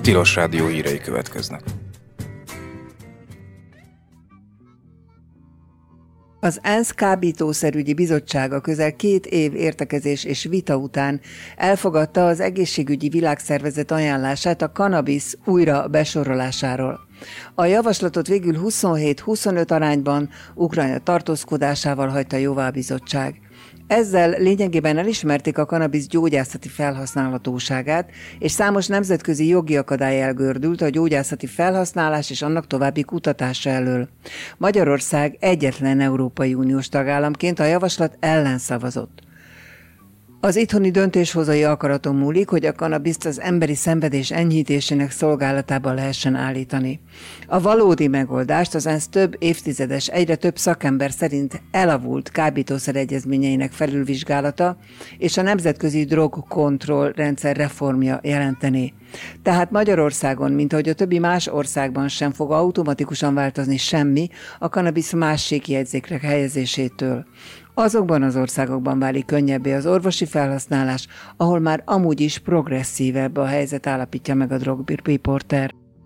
Tilos Rádió hírei következnek. Az ENSZ kábítószerügyi bizottsága közel 2 év értekezés és vita után elfogadta az Egészségügyi Világszervezet ajánlását a kannabisz újra besorolásáról. A javaslatot végül 27-25 arányban Ukrajna tartózkodásával hagyta jóvá a bizottság. Ezzel lényegében elismerték a kannabisz gyógyászati felhasználhatóságát, és számos nemzetközi jogi akadály elgördült a gyógyászati felhasználás és annak további kutatása elől. Magyarország egyetlen Európai Uniós tagállamként a javaslat ellen szavazott. Az itthoni döntéshozói akaraton múlik, hogy a kannabiszt az emberi szenvedés enyhítésének szolgálatába lehessen állítani. A valódi megoldást az ENSZ több évtizedes, egyre több szakember szerint elavult kábítószer egyezményeinek felülvizsgálata és a nemzetközi drogkontroll rendszer reformja jelenteni. Tehát Magyarországon, mint ahogy a többi más országban sem fog automatikusan változni semmi a kannabisz másik jegyzékre helyezésétől. Azokban az országokban válik könnyebbé az orvosi felhasználás, ahol már amúgy is progresszívebb a helyzet, állapítja meg a drogriporter.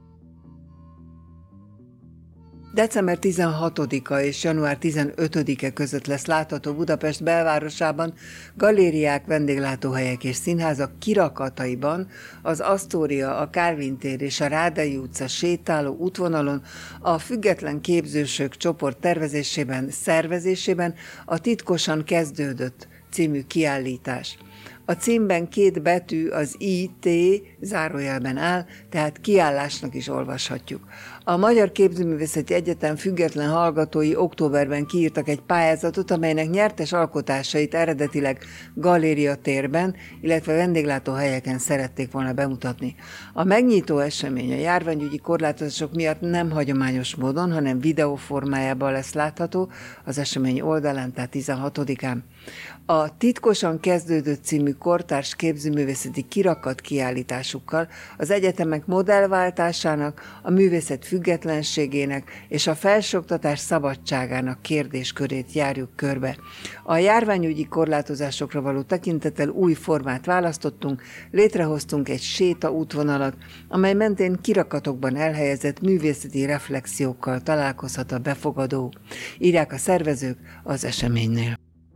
December 16-a és január 15-e között lesz látható Budapest belvárosában galériák, vendéglátóhelyek és színházak kirakataiban, az Asztória, a Kálvin tér és a Rádai utca sétáló útvonalon a Független Képzősök csoport tervezésében, szervezésében a Titkosan kezdődött című kiállítás. A címben 2 betű az IT zárójelben áll, tehát kiállásnak is olvashatjuk. A Magyar Képzőművészeti Egyetem független hallgatói októberben kiírtak egy pályázatot, amelynek nyertes alkotásait eredetileg galériatérben, illetve vendéglátóhelyeken szerették volna bemutatni. A megnyitó esemény a járványügyi korlátozások miatt nem hagyományos módon, hanem videó formájában lesz látható az esemény oldalán, tehát 16-án. A Titkosan kezdődött című kortárs képzőművészeti kirakat kiállításukkal az egyetemek modellváltásának, a művészet függetlenségének és a felsőoktatás szabadságának kérdéskörét járjuk körbe. A járványügyi korlátozásokra való tekintettel új formát választottunk, létrehoztunk egy séta útvonalat, amely mentén kirakatokban elhelyezett művészeti reflexiókkal találkozhat a befogadó, írják a szervezők az eseménynél.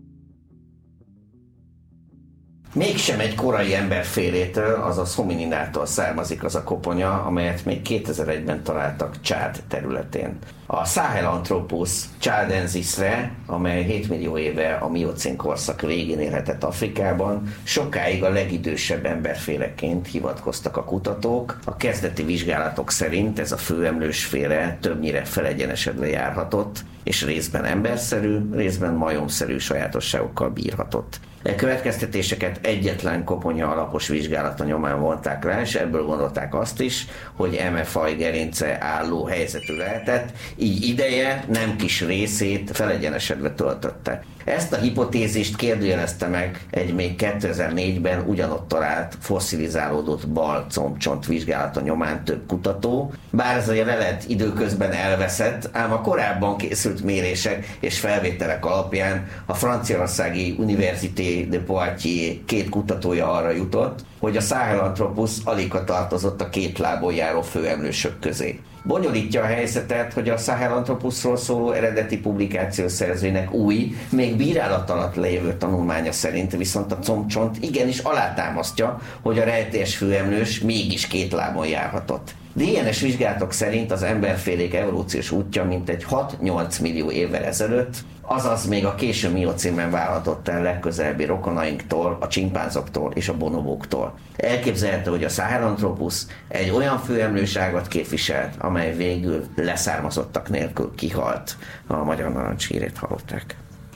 Mégsem egy korai emberfélétől, azaz homininától származik az a koponya, amelyet még 2001-ben találtak Csád területén. A Sahelanthropus chadensisre, amely 7 millió éve a miocén korszak végén élhetett Afrikában, sokáig a legidősebb emberféleként hivatkoztak a kutatók. A kezdeti vizsgálatok szerint ez a főemlősféle többnyire felegyenesedve járhatott, és részben emberszerű, részben majomszerű sajátosságokkal bírhatott. E következtetéseket egyetlen koponya alapos vizsgálata nyomán vonták le, és ebből gondolták azt is, hogy eme faj gerince álló helyzetű lehetett, így ideje nem kis részét felegyenesedve töltötte. Ezt a hipotézist kérdőjelezte meg egy még 2004-ben ugyanott talált fosszilizálódott bal combcsont vizsgálata nyomán több kutató, bár ez a lelet időközben elveszett, ám a korábban készült mérések és felvételek alapján a franciaországi Université de Poitiers 2 kutatója arra jutott, hogy a Sahelanthropus aligha tartozott a 2 lábon járó főemlősök közé. Bonyolítja a helyzetet, hogy a Sahelanthropusról szóló eredeti publikáció szerzőinek új, még bírálat alatt lévő tanulmánya szerint viszont a combcsont igenis alátámasztja, hogy a rejtélyes főemlős mégis 2 lábon járhatott. DNS vizsgálatok szerint az emberfélék evolúciós útja mintegy 6-8 millió évvel ezelőtt, azaz még a késő miocénben válhatott el legközelebbi rokonainktól, a csimpánzoktól és a bonobóktól. Elképzelhető, hogy a Sahelanthropus egy olyan főemlőságot képviselt, amely végül leszármazottak nélkül kihalt. A Magyar Narancs hírét hallották.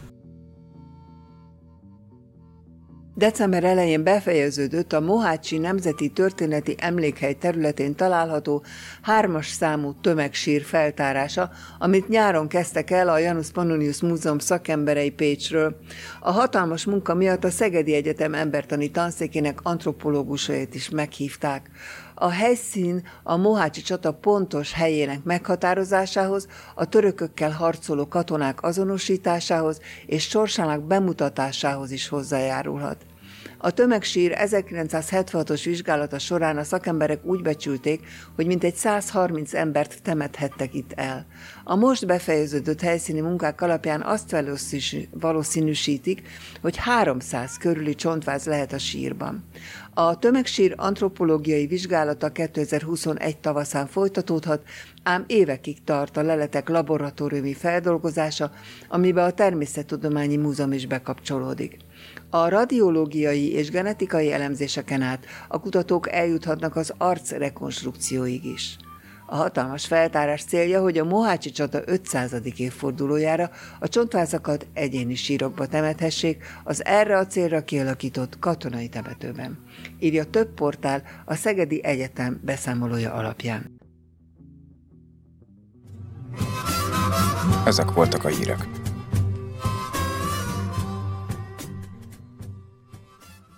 December elején befejeződött a Mohácsi Nemzeti Történeti Emlékhely területén található 3-as számú tömegsír feltárása, amit nyáron kezdtek el a Janus Pannonius Múzeum szakemberei Pécsről. A hatalmas munka miatt a Szegedi Egyetem embertani tanszékének antropológusait is meghívták. A helyszín a mohácsi csata pontos helyének meghatározásához, a törökökkel harcoló katonák azonosításához és sorsának bemutatásához is hozzájárulhat. A tömegsír 1976-os vizsgálata során a szakemberek úgy becsülték, hogy mintegy 130 embert temethettek itt el. A most befejeződött helyszíni munkák alapján azt valószínűsítik, hogy 300 körüli csontváz lehet a sírban. A tömegsír antropológiai vizsgálata 2021 tavaszán folytatódhat, ám évekig tart a leletek laboratóriumi feldolgozása, amiben a Természettudományi Múzeum is bekapcsolódik. A radiológiai és genetikai elemzéseken át a kutatók eljuthatnak az arcrekonstrukcióig is. A hatalmas feltárás célja, hogy a Mohácsi csata 500. évfordulójára a csontvázakat egyéni sírokba temethessék az erre a célra kialakított katonai temetőben. Írja több portál a Szegedi Egyetem beszámolója alapján. Ezek voltak a hírek.